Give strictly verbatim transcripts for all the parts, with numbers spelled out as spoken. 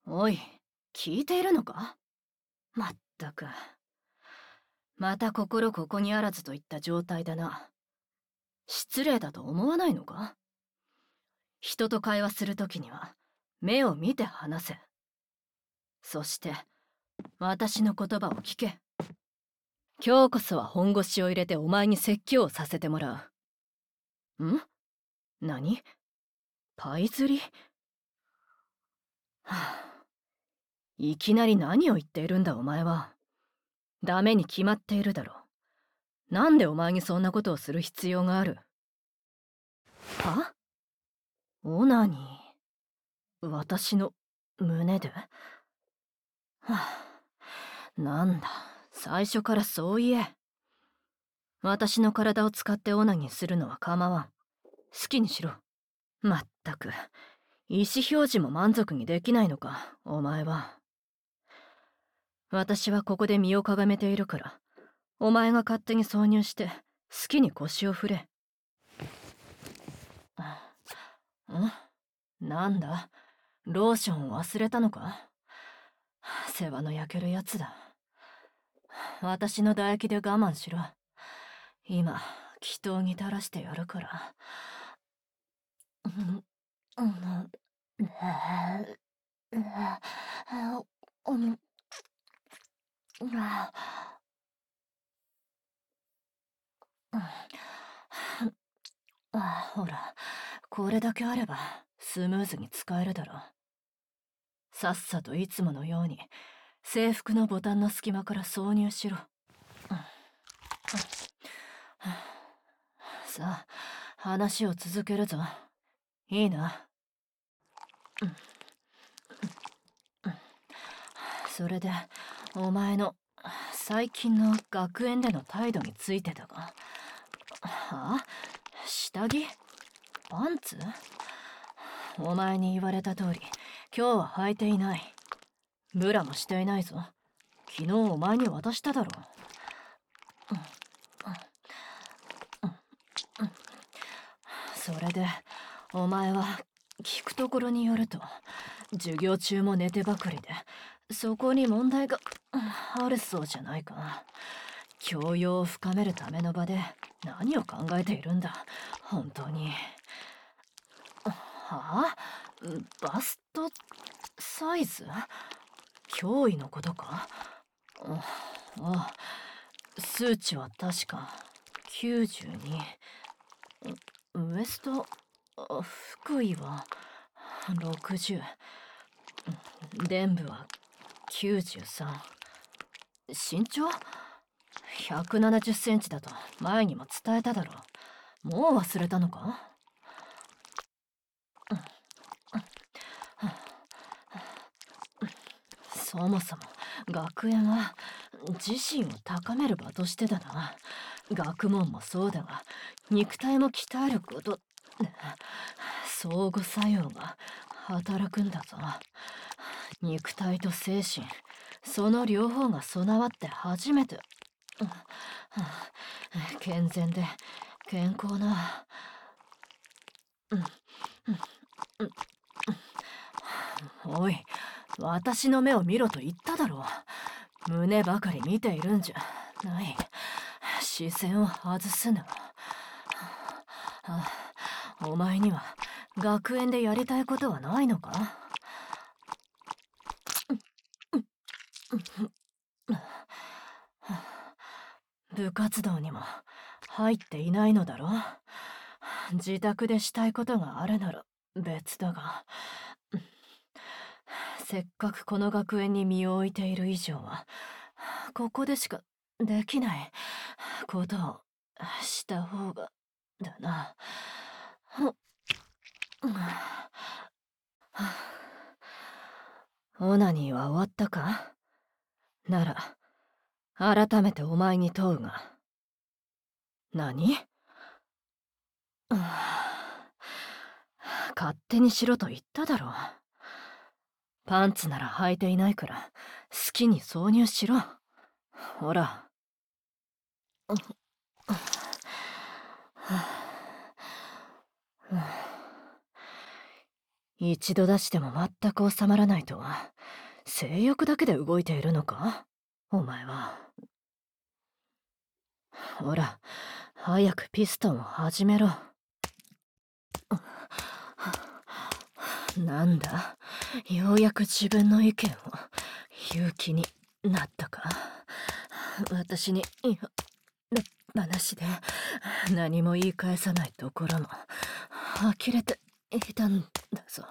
おい、聞いているのか？まったく。また心ここにあらずといった状態だな。失礼だと思わないのか？人と会話するときには、目を見て話せ。そして、私の言葉を聞け。今日こそは本腰を入れてお前に説教をさせてもらう。ん？何？パイ釣り？はあ、いきなり何を言っているんだお前は。ダメに決まっているだろう。なんでお前にそんなことをする必要がある？は？オナニー、私の胸で？はあ、なんだ、最初からそう言え。私の体を使ってオナニーするのは構わん。好きにしろ。まったく、意思表示も満足にできないのか、お前は。私はここで身をかがめているから、お前が勝手に挿入して、好きに腰を振れ。ん？なんだ、ローションを忘れたのか？世話の焼けるやつだ。私の唾液で我慢しろ。今、祈祷に垂らしてやるから。あ、ほら、これだけあればスムーズに使えるだろう。さっさといつものように制服のボタンの隙間から挿入しろ。さあ、話を続けるぞ。いいな。それで、お前の最近の学園での態度についてだが。はあ？下着？パンツ？お前に言われた通り、今日は履いていない。ブラもしていないぞ。昨日お前に渡しただろう。それで、お前は聞くところによると、授業中も寝てばかりで、そこに問題があるそうじゃないか。教養を深めるための場で何を考えているんだ、本当に。はあ？バストサイズ？脅威のことか？ああ、数値は確かきゅうじゅうに。ウエスト、福井はろくじゅう。臀部はきゅうじゅうさん。身長ひゃくななじゅっセンチだと前にも伝えただろう。もう忘れたのか？そもそも学園は自身を高める場としてだな。学問もそうだが、肉体も鍛えること、相互作用が働くんだぞ。肉体と精神、その両方が備わって初めて、健全で健康な。おい、私の目を見ろと言っただろう。胸ばかり見ているんじゃない。視線を外すな。お前には学園でやりたいことはないのか？部活動にも入っていないのだろう。自宅でしたいことがあるなら別だが、せっかくこの学園に身を置いている以上は、ここでしかできないことをした方がだな。オナニーは終わったか？なら、改めてお前に問うが。何？勝手にしろと言っただろう。パンツなら履いていないから好きに挿入しろ。ほら。 一度出しても全く収まらないとは、性欲だけで動いているのかお前は。ほら、早くピストンを始めろ。なんだ、ようやく自分の意見を言う気になったか。私にいや話で何も言い返さないところも呆れていたんだぞ。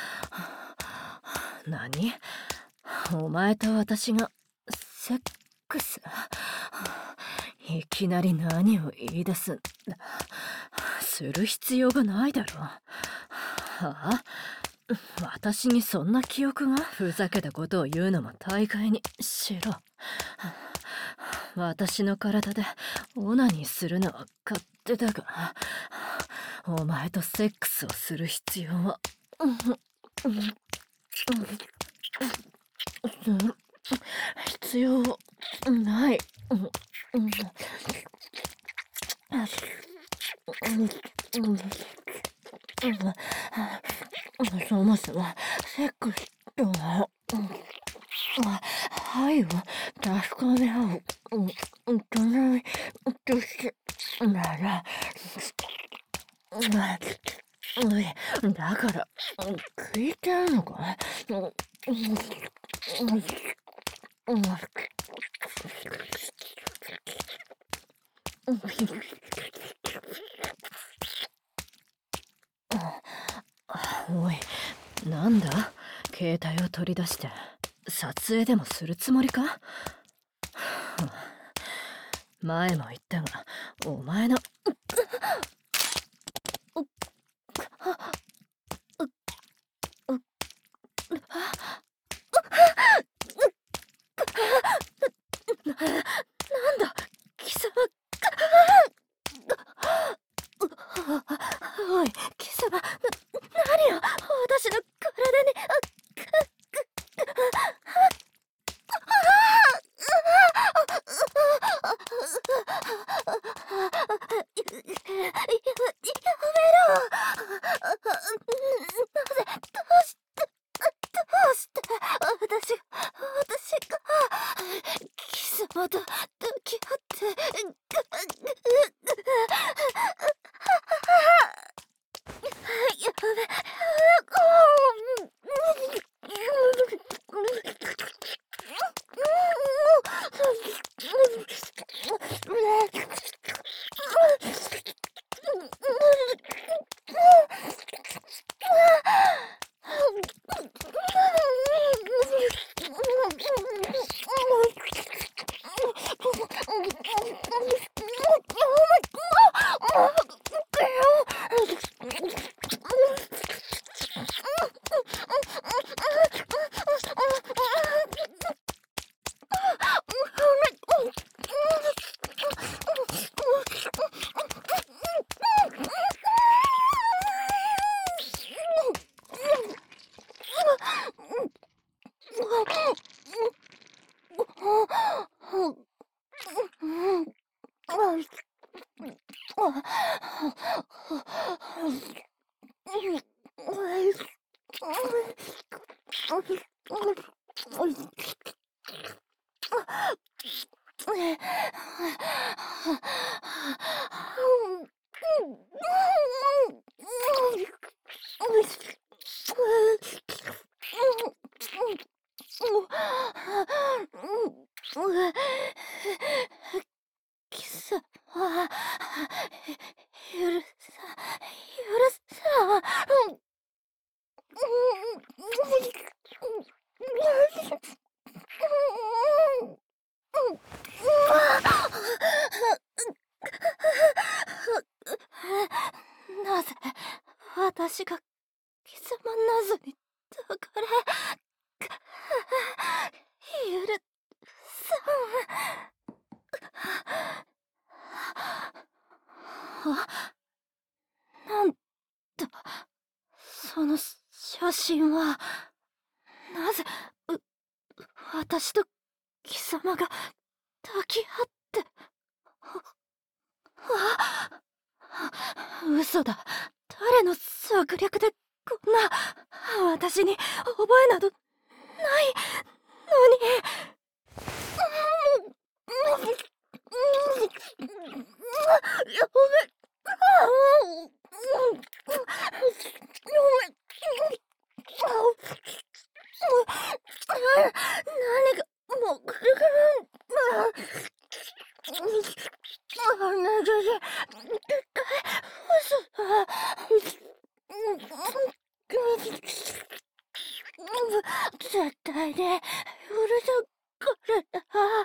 何？お前と私がセックス？いきなり何を言い出すんだ。する必要がないだろう。はあ？私にそんな記憶が？ふざけたことを言うのも大概にしろ。私の体でオナニーするのは勝手だが、お前とセックスをする必要は必要ない。そもそもセックスとは愛を確かめ合う営みとしてなら、だから聞いてるのか？おい、なんだ？携帯を取り出して撮影でもするつもりか？前も言ったが、お前のなんだ貴様。おい貴様、な何を私の体に。また抱き合ってやべ。貴様、許さ、許さ。なぜ私が貴様なずにだから。許さん。なんだその写真は。なぜう私と貴様が抱き合って。あ、嘘だ。誰の策略でこんな私に覚えなどないのに。やべ。何がもうぐるぐる絶対嘘だ。絶対に許さんからだ。